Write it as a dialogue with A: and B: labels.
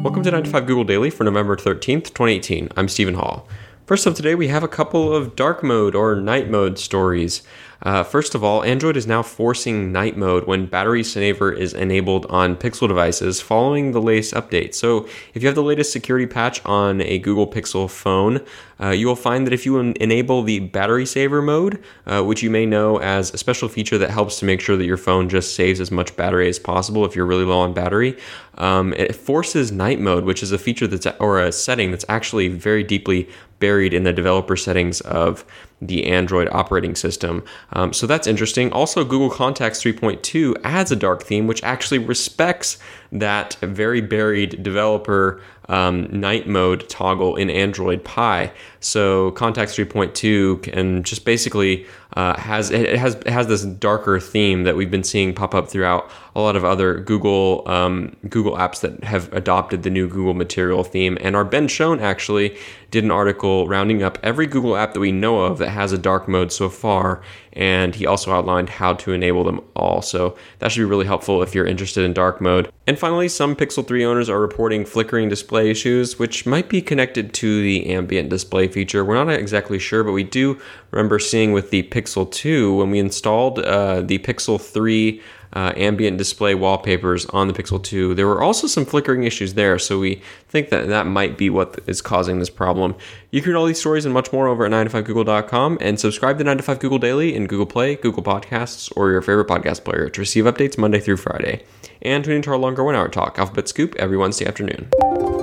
A: Welcome to 9 to 5 Google Daily for November 13th, 2018. I'm Stephen Hall. First up today, we have a couple of dark mode or night mode stories. First of all, Android is now forcing night mode when battery saver is enabled on Pixel devices following the latest update. So if you have the latest security patch on a Google Pixel phone, you will find that if you enable the battery saver mode, which you may know as a special feature that helps to make sure that your phone just saves as much battery as possible if you're really low on battery, it forces night mode, which is a feature or a setting that's actually very deeply buried in the developer settings of the Android operating system. So that's interesting. Also, Google Contacts 3.2 adds a dark theme, which actually respects that very buried developer night mode toggle in Android Pie. So Contacts 3.2 can just basically has this darker theme that we've been seeing pop up throughout a lot of other Google apps that have adopted the new Google Material theme. And our Ben Schoen actually did an article rounding up every Google app that we know of that has a dark mode so far, and he also outlined how to enable them all. So that should be really helpful if you're interested in dark mode. And finally, some Pixel 3 owners are reporting flickering display issues, which might be connected to the ambient display feature. We're not exactly sure, but we do remember seeing with the Pixel 2, when we installed the Pixel 3 ambient display wallpapers on the Pixel 2, there were also some flickering issues there, so we think that might be what is causing this problem. You can read all these stories and much more over at 9to5google.com, and subscribe to 9 to 5 Google Daily in Google Play, Google Podcasts, or your favorite podcast player to receive updates Monday through Friday. And tune into our longer 1 hour talk, Alphabet Scoop, every Wednesday afternoon.